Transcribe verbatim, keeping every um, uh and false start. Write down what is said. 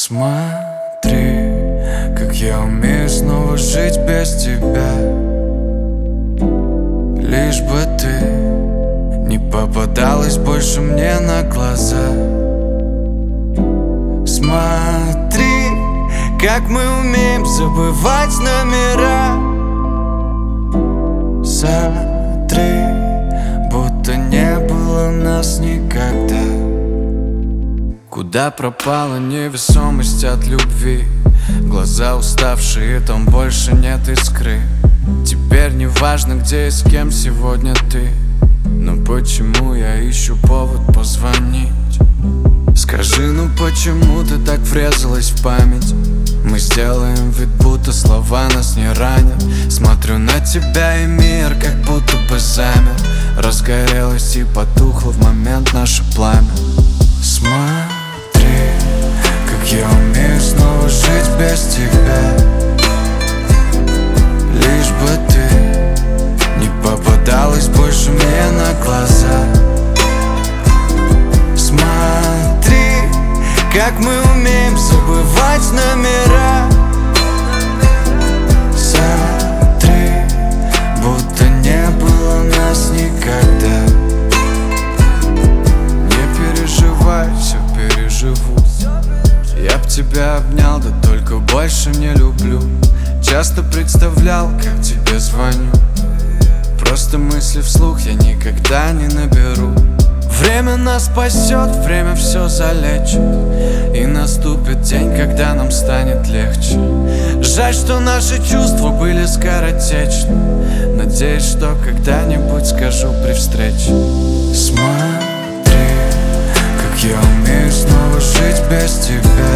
Смотри, как я умею снова жить без тебя. Лишь бы ты не попадалась больше мне на глаза. Смотри, как мы умеем забывать номера. Смотри, будто не было нас никогда. Куда пропала невесомость от любви? Глаза уставшие, там больше нет искры. Теперь не важно, где и с кем сегодня ты. Но почему я ищу повод позвонить? Скажи, ну почему ты так врезалась в память? Мы сделаем вид, будто слова нас не ранят. Смотрю на тебя, и мир как будто бы замер. Разгорелось и потухло в момент наше пламя. Смотри, как я умею снова жить без тебя. Лишь бы ты не попадалась больше мне на глаза. Смотри, как мы умеем забывать номера. Смотри, будто не было нас никогда. Не переживай, все переживу. Я б тебя обнял, да только больше не люблю. Часто представлял, как тебе звоню. Просто мысли вслух я никогда не наберу. Время нас спасет, время все залечит. И наступит день, когда нам станет легче. Жаль, что наши чувства были скоротечны. Надеюсь, что когда-нибудь скажу при встрече. Смотри, как я умею снова жить без тебя.